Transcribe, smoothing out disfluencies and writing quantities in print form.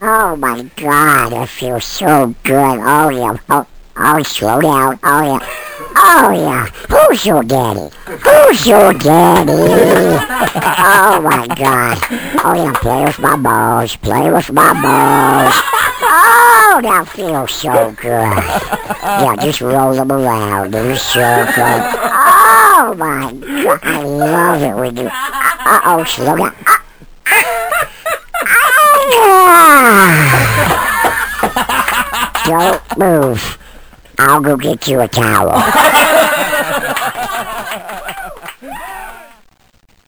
Oh my God, that feels so good. Oh yeah. Slow down. Oh yeah. Oh yeah. Who's your daddy? Who's your daddy? Oh my God. Oh yeah, play with my balls. Play with my balls. Oh, that feels so good. Yeah, just roll them around. It was so good. Oh my God, I love it when you. Uh-oh, slow down. Don't move. I'll go get you a towel.